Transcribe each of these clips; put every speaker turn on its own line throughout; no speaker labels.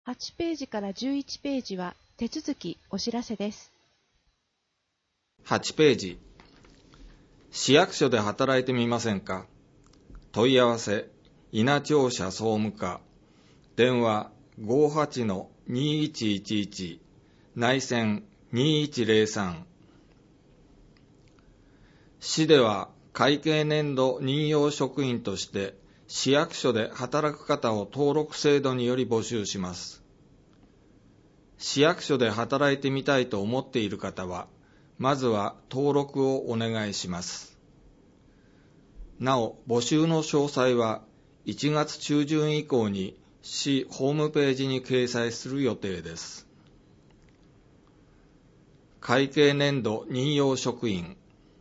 8ページから11ページは手続きお知らせです。
8ページ、市役所で働いてみませんか？問い合わせ、稲庁舎総務課、電話 58-2111、内線2103。市では会計年度任用職員として市役所で働く方を登録制度により募集します。市役所で働いてみたいと思っている方は、まずは登録をお願いします。なお、募集の詳細は1月中旬以降に市ホームページに掲載する予定です。会計年度任用職員。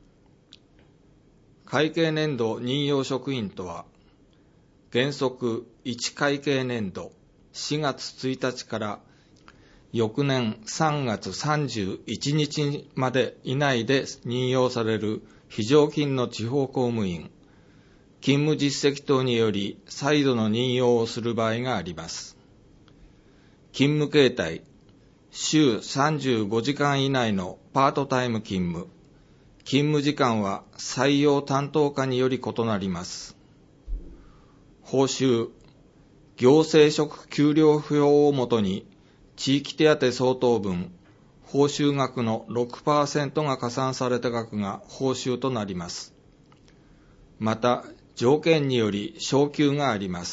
会計年度任用職員とは、原則1会計年度4月1日から翌年3月31日まで以内で任用される非常勤の地方公務員、勤務実績等により再度の任用をする場合があります。勤務形態、週35時間以内のパートタイム勤務、勤務時間は採用担当課により異なります。報酬、行政職給料表をもとに地域手当相当分、報酬額の 6% が加算された額が報酬となります。また、条件により昇給があります。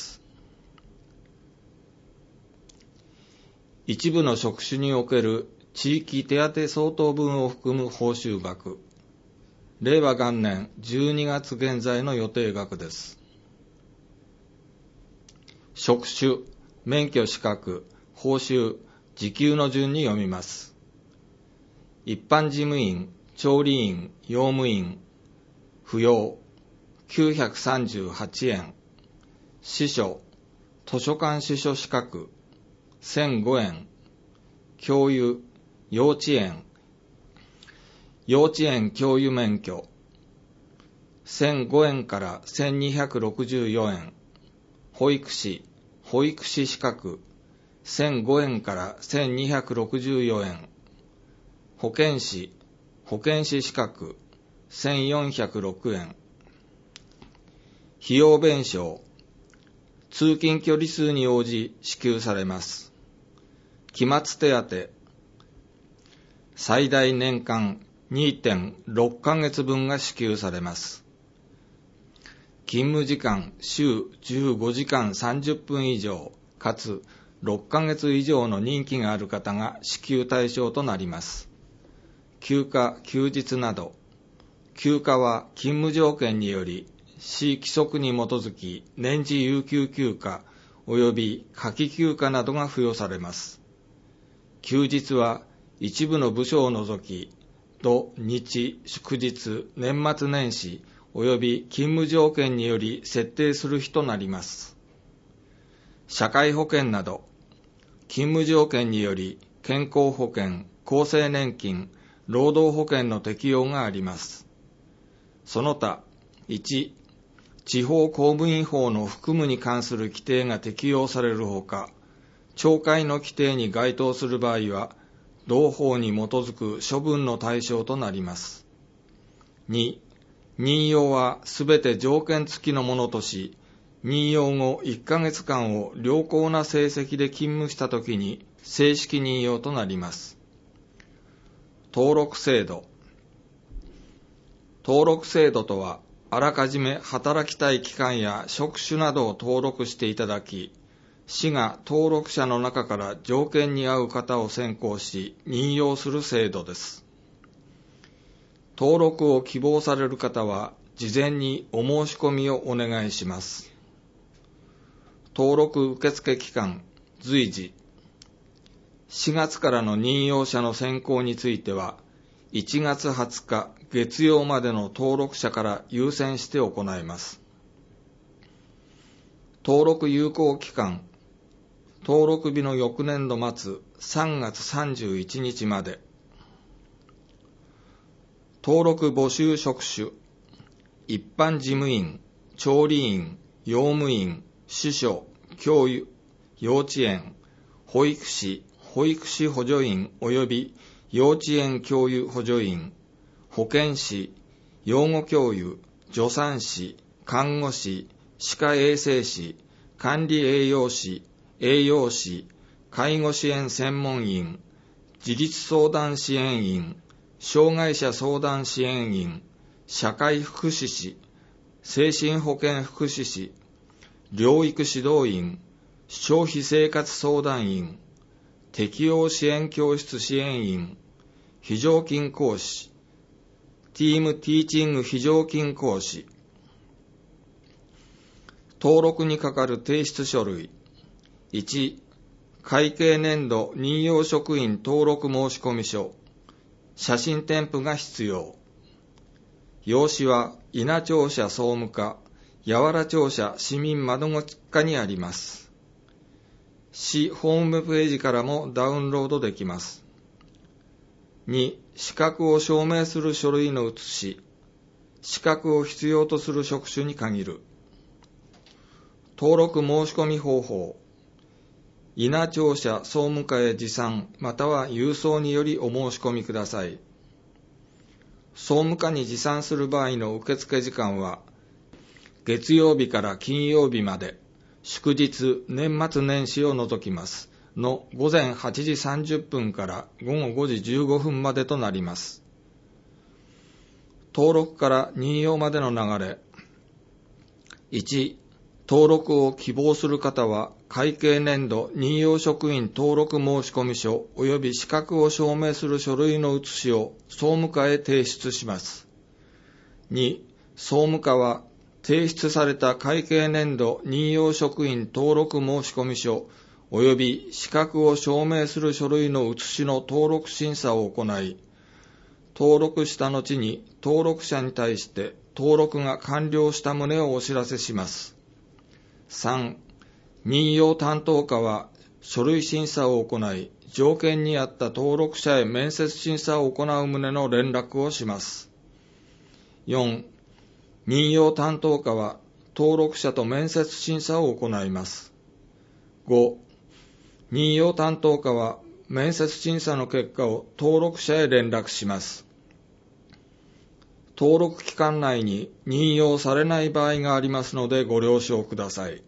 一部の職種における地域手当相当分を含む報酬額、令和元年12月現在の予定額です。職種、免許資格、報酬、時給の順に読みます。一般事務員、調理員、用務員、扶養、938円。司書、図書館司書資格、1005円。教諭、幼稚園、幼稚園教諭免許、1005円から1264円。保育士、保育士資格、1005円から1264円。保健師、保健師資格、1406円。費用弁償、通勤距離数に応じ支給されます。期末手当、最大年間 2.6 ヶ月分が支給されます。勤務時間週15時間30分以上、かつ6ヶ月以上の任期がある方が支給対象となります。休暇・休日など、休暇は勤務条件により、市規則に基づき年次有給休暇及び夏季休暇などが付与されます。休日は一部の部署を除き、土日、祝日、年末年始及び勤務条件により設定する日となります。社会保険など、勤務条件により健康保険、厚生年金、労働保険の適用があります。その他、1、地方公務員法の服務に関する規定が適用されるほか、懲戒の規定に該当する場合は、同法に基づく処分の対象となります。2、任用はすべて条件付きのものとし、任用後1ヶ月間を良好な成績で勤務したときに正式任用となります。登録制度。登録制度とは、あらかじめ働きたい期間や職種などを登録していただき、市が登録者の中から条件に合う方を選考し、任用する制度です。登録を希望される方は、事前にお申し込みをお願いします。登録受付期間、随時。4月からの任用者の選考については、1月20日月曜までの登録者から優先して行います。登録有効期間、登録日の翌年度末3月31日まで。登録募集職種、一般事務員、調理員、用務員、司書、教諭、幼稚園、 保育士、保育士補助員及び幼稚園教諭補助員、保健師、養護教諭、助産師、看護師、歯科衛生士、管理栄養士、栄養士、介護支援専門員、自立相談支援員、障害者相談支援員、社会福祉士、精神保健福祉士、療育指導員、消費生活相談員、適応支援教室支援員、非常勤講師、ティームティーチング非常勤講師。登録に係る提出書類。1、会計年度任用職員登録申込書。写真添付が必要。用紙は稲庁舎総務課、八原庁舎市民窓口課にあります。市ホームページからもダウンロードできます。2、資格を証明する書類の写し。資格を必要とする職種に限る。登録申込方法。稲庁舎総務課へ持参または郵送によりお申し込みください。総務課に持参する場合の受付時間は、月曜日から金曜日まで、祝日、年末年始を除きますの午前8時30分から午後5時15分までとなります。登録から任用までの流れ。1、登録を希望する方は、会計年度任用職員登録申込書及び資格を証明する書類の写しを総務課へ提出します。2、総務課は提出された会計年度任用職員登録申込書及び資格を証明する書類の写しの登録審査を行い、登録した後に登録者に対して登録が完了した旨をお知らせします。3、任用担当課は書類審査を行い、条件に合った登録者へ面接審査を行う旨の連絡をします。4、任用担当課は登録者と面接審査を行います。5、任用担当課は面接審査の結果を登録者へ連絡します。登録期間内に任用されない場合がありますのでご了承ください。